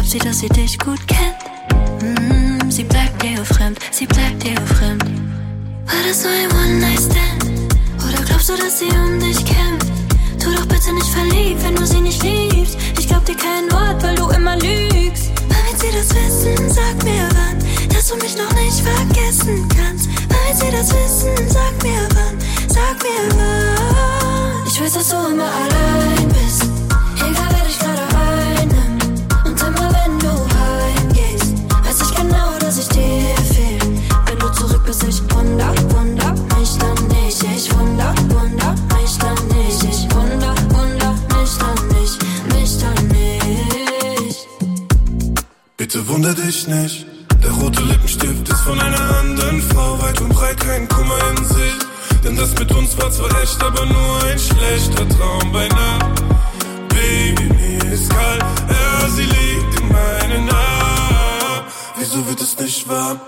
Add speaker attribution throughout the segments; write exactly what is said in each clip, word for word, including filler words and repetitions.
Speaker 1: glaubt sie, dass sie dich gut kennt. Mm, sie bleibt dir fremd, sie bleibt dir fremd. War das nur ein One-Night-Stand? Oder glaubst du, dass sie um dich kämpft? Tu doch bitte nicht verliebt, wenn du sie nicht liebst. Ich glaub dir kein Wort, weil du immer lügst. Wann wird sie das wissen? Sag mir wann, dass du mich noch nicht vergessen kannst. Wann wird sie das wissen? Sag mir wann, sag mir wann. Ich weiß, dass du immer allein bist, egal wer dich gerade einnimmt. Und immer wenn du heimgehst, weiß ich genau, dass ich dir fehl. Wenn du zurück bist, ich wunder, wunder mich dann nicht. Ich wunder, wunder mich dann nicht. Ich wunder, wunder mich dann nicht, mich dann nicht.
Speaker 2: Bitte wunder dich nicht, der rote Lippenstift ist von einer anderen Frau. Weit und breit kein Kummer in Sicht. Denn das mit uns war zwar echt, aber nur ein schlechter Traum bei Nacht. Baby, mir ist kalt, ja, sie liegt in meinen Armen. Wieso wird es nicht warm?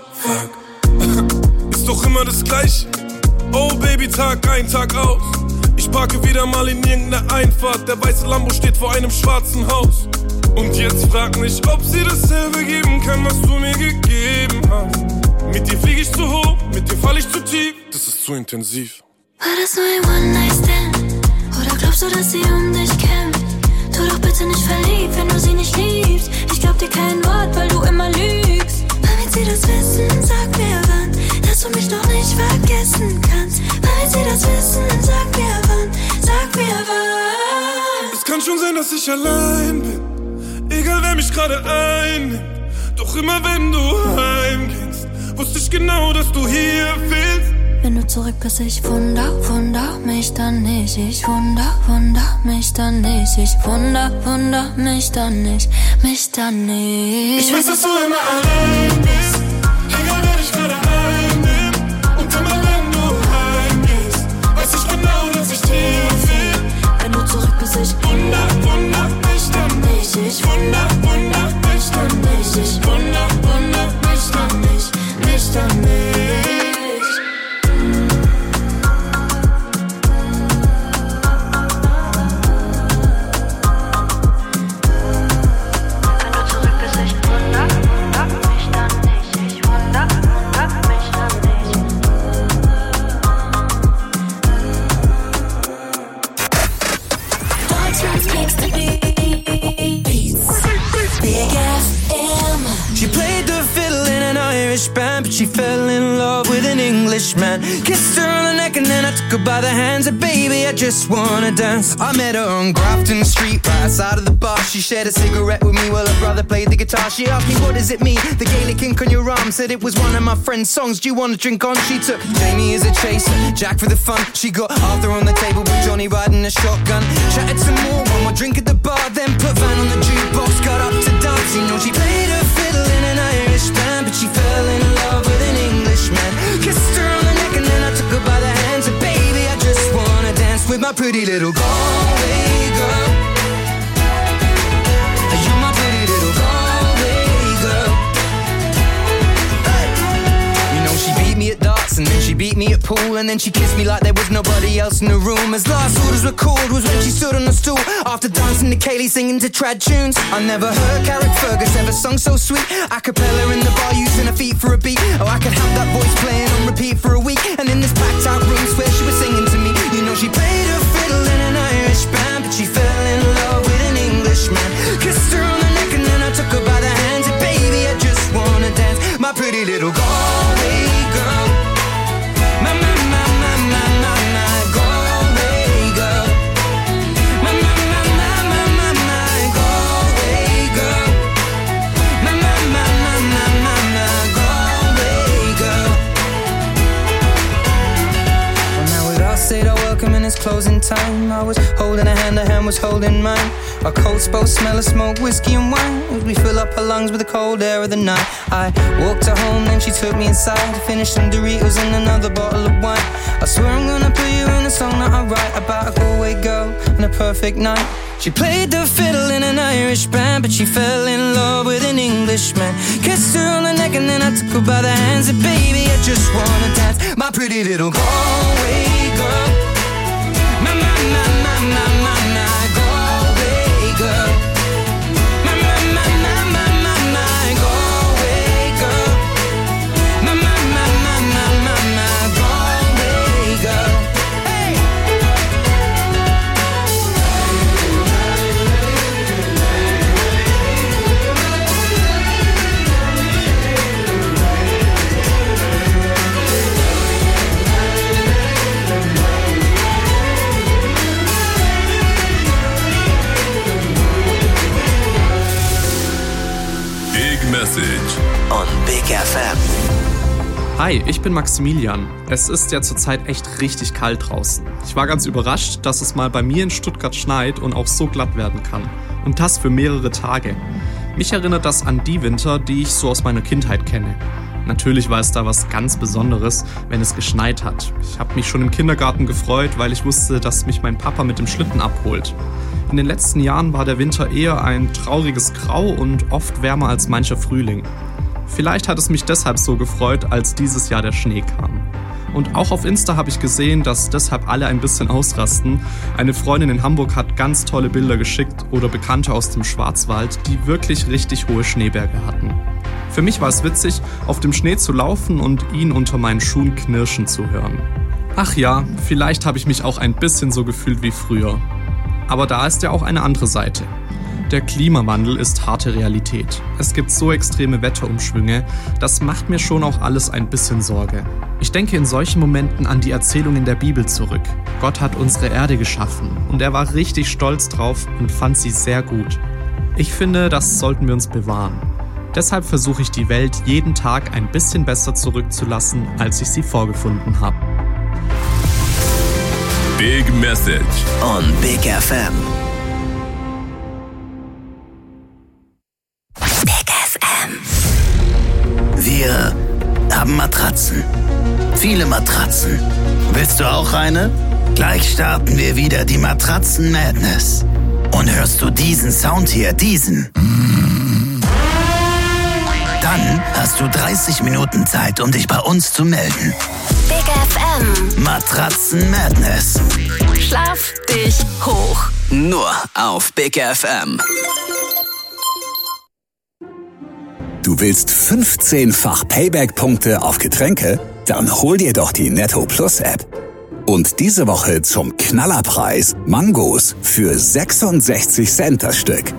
Speaker 2: Fuck. Ist doch immer das Gleiche. Oh Baby, Tag ein, Tag aus. Ich parke wieder mal in irgendeiner Einfahrt. Der weiße Lambo steht vor einem schwarzen Haus. Und jetzt frag mich, ob sie dasselbe geben kann, was du mir gegeben hast. Mit dir flieg ich zu hoch, mit dir fall ich zu tief. Das ist zu intensiv.
Speaker 1: War das nur ein One-Night-Stand? Oder glaubst du, dass sie um dich kämpft? Tu doch bitte nicht verliebt, wenn du sie nicht liebst. Ich glaub dir kein Wort, weil du immer lügst. Wann wird sie das wissen? Sag mir wann, dass du mich noch nicht vergessen kannst. Wann wird sie das wissen? Sag mir wann, sag mir wann.
Speaker 2: Es kann schon sein, dass ich allein bin, egal wer mich gerade einnimmt. Doch immer wenn du heimgehst, wusste ich genau, dass du hier willst.
Speaker 1: Wenn du zurück bist, ich wunder, wunder mich dann nicht. Ich wunder, wunder mich dann nicht. Ich wunder, wunder mich dann nicht, mich dann nicht.
Speaker 2: Ich weiß, dass du immer allein bist, egal wer dich gerade einnimmt. Und immer wenn du heimgehst, weiß ich genau, dass ich dir will.
Speaker 1: Wenn du zurück bist, ich
Speaker 2: wunder, wunder mich dann nicht. Ich wunder, wunder mich dann nicht. Ich wunder, wunder mich dann nicht, mich dann nicht.
Speaker 3: Band, but she fell in love with an Englishman. Kissed her on the neck and then I took her by the hands. And baby, I just wanna dance. I met her on Grafton Street, right outside of the bar. She shared a cigarette with me while her brother played the guitar. She asked me, what does it mean? The Gaelic ink on your arm. Said it was one of my friend's songs. Do you wanna drink on? She took Jamie as a chaser, Jack for the fun. She got Arthur on the table with Johnny riding a shotgun. Chatted some more, one more drink at the bar. Then put Van on the jukebox, got up to dance. You know she played her fiddle in an Irish band, but she fell in love with an Englishman. Kissed her on the neck and then I took her by the hands. And baby, I just wanna dance with my pretty little Galway girl. You're my pretty little Galway girl. Hey. You know she beat me at darts and then she beat me at pool. And then she kissed me like there was nobody else in the room. As last orders were called was when she stood on the stool, after dancing to Kaylee singing to trad tunes. I never heard Carrick Fergus ever sung so sweet. A cappella in the bar using her feet for a beat. Oh, I could have that voice playing on repeat for a week. And in this packed out room where she was singing to me. You know she played her fiddle in an Irish band, but she fell in love with an Englishman. Kissed her on the neck and then I took her by the hands. And baby, I just wanna dance, my pretty little Galway girl. My, my, my, my, my, my, my Galway girl. My, my, my, my, my, my, my Galway girl. My, my, my, my, my, my, my Galway girl. Well, now we'd all said our welcome and it's closing time. I was holding her hand, her hand was holding mine. Our coats both smell of smoke, whiskey and wine, as we fill up her lungs with the cold air of the night. I walked her home, then she took me inside, finished some Doritos and another bottle of wine. I swear I'm gonna put you in a song that I write about a Galway girl and a perfect night. She played the fiddle in an Irish band, but she fell in love with an Englishman. Kissed her on the neck and then I took her by the hands. And baby, I just wanna dance, my pretty little Galway girl. My, my, my, my, my, my, my Galway girl. My, my, my, my, my,
Speaker 4: Message on Big F M.
Speaker 5: Hi, ich bin Maximilian. Es ist ja zurzeit echt richtig kalt draußen. Ich war ganz überrascht, dass es mal bei mir in Stuttgart schneit und auch so glatt werden kann. Und das für mehrere Tage. Mich erinnert das an die Winter, die ich so aus meiner Kindheit kenne. Natürlich war es da was ganz Besonderes, wenn es geschneit hat. Ich habe mich schon im Kindergarten gefreut, weil ich wusste, dass mich mein Papa mit dem Schlitten abholt. In den letzten Jahren war der Winter eher ein trauriges Grau und oft wärmer als mancher Frühling. Vielleicht hat es mich deshalb so gefreut, als dieses Jahr der Schnee kam. Und auch auf Insta habe ich gesehen, dass deshalb alle ein bisschen ausrasten. Eine Freundin in Hamburg hat ganz tolle Bilder geschickt oder Bekannte aus dem Schwarzwald, die wirklich richtig hohe Schneeberge hatten. Für mich war es witzig, auf dem Schnee zu laufen und ihn unter meinen Schuhen knirschen zu hören. Ach ja, vielleicht habe ich mich auch ein bisschen so gefühlt wie früher. Aber da ist ja auch eine andere Seite. Der Klimawandel ist harte Realität. Es gibt so extreme Wetterumschwünge, das macht mir schon auch alles ein bisschen Sorge. Ich denke in solchen Momenten an die Erzählung in der Bibel zurück. Gott hat unsere Erde geschaffen und er war richtig stolz drauf und fand sie sehr gut. Ich finde, das sollten wir uns bewahren. Deshalb versuche ich die Welt jeden Tag ein bisschen besser zurückzulassen, als ich sie vorgefunden habe.
Speaker 4: Big Message on Big F M.
Speaker 6: Big F M. Wir haben Matratzen. Viele Matratzen. Willst du auch eine? Gleich starten wir wieder die Matratzen Madness. Und hörst du diesen Sound hier, diesen? Dann hast du dreißig Minuten Zeit, um dich bei uns zu melden.
Speaker 7: Big F M.
Speaker 6: Matratzen Madness.
Speaker 7: Schlaf dich hoch.
Speaker 4: Nur auf Big F M.
Speaker 8: Du willst fünfzehnfach Payback-Punkte auf Getränke? Dann hol dir doch die Netto Plus App. Und diese Woche zum Knallerpreis Mangos für sechsundsechzig Cent das Stück.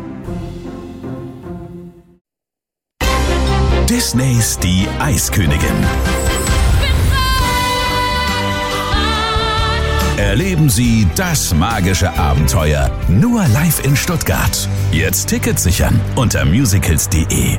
Speaker 9: Disneys Die Eiskönigin. Erleben Sie das magische Abenteuer nur live in Stuttgart. Jetzt Tickets sichern unter musicals punkt de.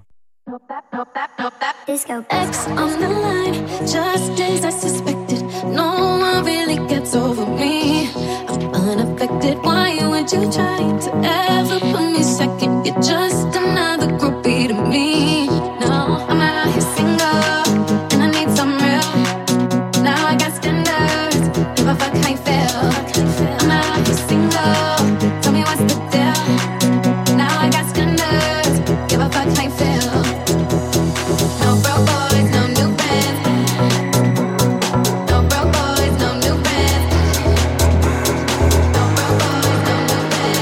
Speaker 1: X on the line, just as I suspected. No one really gets over me. I'm unaffected. Why would you try to ever put me second? You're just another groupie to me. No, I'm out here single, and I need some real. Now I got standards, give a fuck how you feel. I'm out here single, tell me what's the deal. Now I got standards, give a fuck how you feel. No broke boys, no new friends. No broke boys, no new friends. No broke boys, no new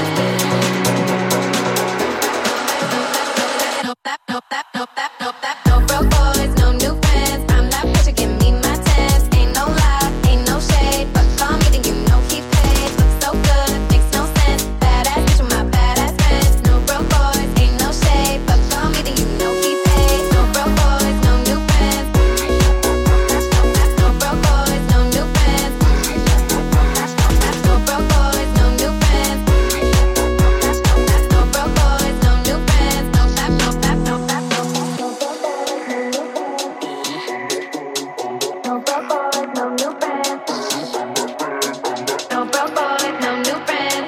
Speaker 1: friends. No that, no that, no that, no that. No broke boys, no new friends. I'm that bitch, you give me my tips. Ain't no lie, ain't no shade, but call me, then you know he paid. Looks so good, makes no sense. Badass bitch with my badass friends. No broke boys, ain't no shade, but call me, then you know he paid. No broke boys, no new friends. No broke boys, no new friends. No broke boys, no new friends. No broke boys, no new friends. No that, no that, no that, no that. No broke boys, no new friends. No broke boys, no new friends.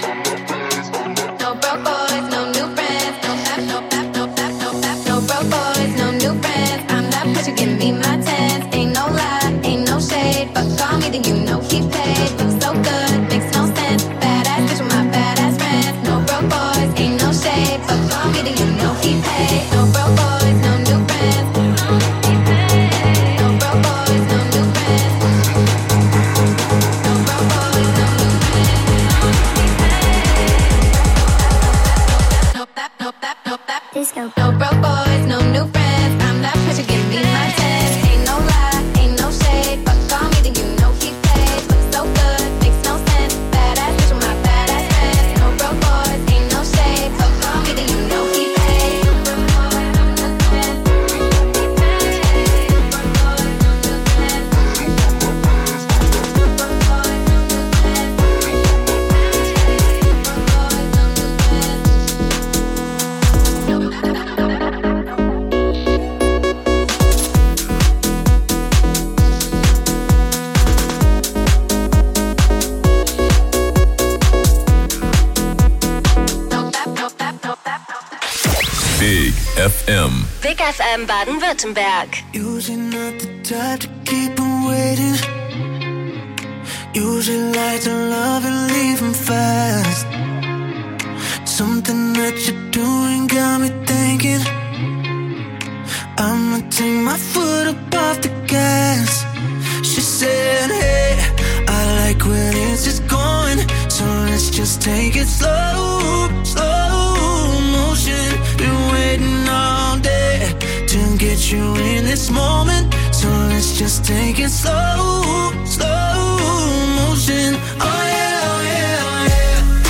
Speaker 1: No broke boys, no new friends. No that, no that, no that, no that. No broke boys, no new friends. I'm that bitch, you give me my tens. Ain't no lie, ain't no shade, but call me, then you know he paid. Looks so good, makes no sense. Badass bitch with my badass friends. No broke boys, ain't no shade, but call me, then you know he paid. No broke boys, no new friends. No broke boys, no new friends. No broke boys, no new friends. No that, no that, no that. Disco. No broke boys, no new friends. I'm that bitch, you give me my tens. Ain't no lie, ain't no shade, but call me, then you know he paid. Looks so good, makes no sense. Badass bitch with my badass friends. No broke boys, ain't no shade, but call me, then you know he paid. No broke boys, no new friends. No broke boys, no new friends. No broke boys, no new friends. No broke boys, no new friends.
Speaker 9: Big F M.
Speaker 7: Big F M Baden-Württemberg.
Speaker 10: Usually not the type to keep 'em waiting. Usually like to love and leave 'em fast. Something that you're doing got me thinking I'ma take my foot up off the gas. She said, hey, I like when it's just going, so let's just take it slow, slow motion. Been waiting all day to get you in this moment, so let's just take it slow, slow motion. Oh yeah, oh yeah, oh yeah.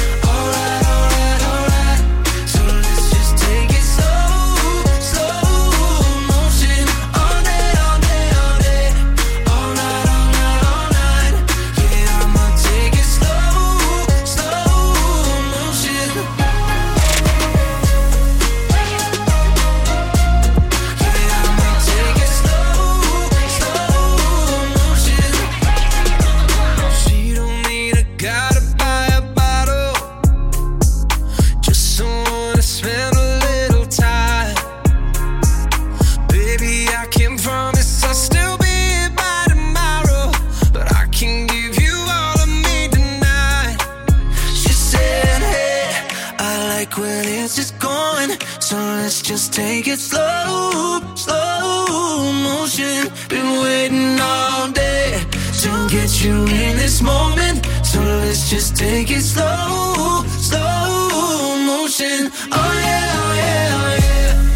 Speaker 10: Just take it slow, slow motion. Been waiting all day to get you in this moment, so let's just take it slow, slow motion. Oh yeah, oh yeah, oh yeah.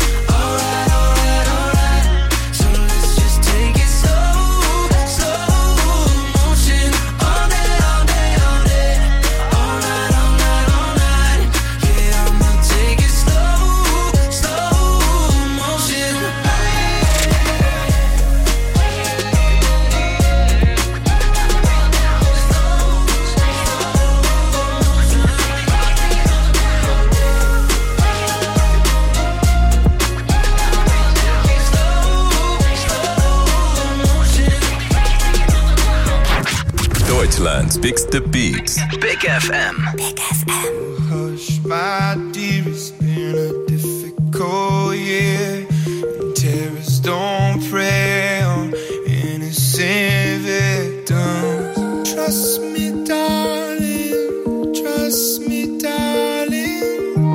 Speaker 9: Deutschland's biggste Beats.
Speaker 4: Big F M.
Speaker 7: Big F M.
Speaker 2: Hush, my dear, it's been a difficult year. And terrorists don't prey on innocent victims. Trust me, darling. Trust me, darling.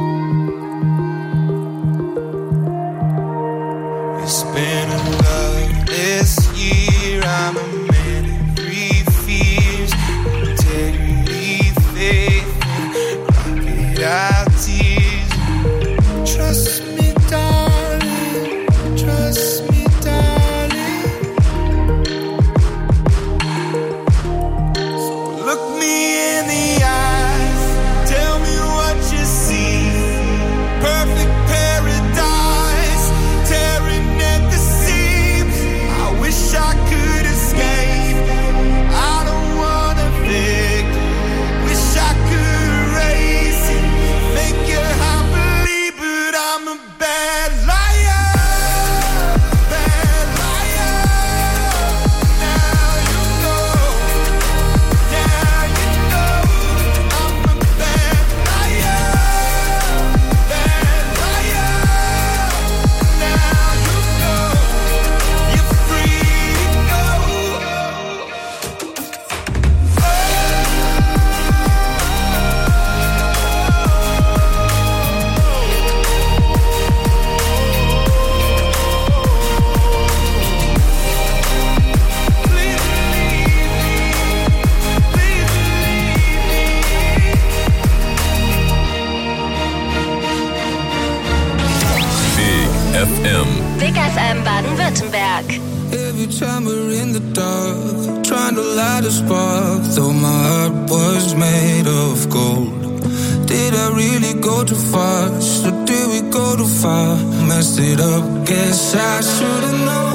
Speaker 2: It's been a loveless year. I'm a trust me, darling. Trust me, darling. So look me in the eyes. Tell me what you see. Perfect paradise, tearing at the seams. I wish I could escape. I don't wanna think. Wish I could erase it. Make you happy. I'm a bad liar, bad liar. Now you know, now you know. I'm a bad liar, bad liar. Now you know, you're free to go.
Speaker 9: F M.
Speaker 7: Big F M Baden-Württemberg.
Speaker 10: Every time we're in the dark, trying to light a spark, though my heart was made of gold. Did I really go too fast, or did we go too far? Messed it up, guess I should've known.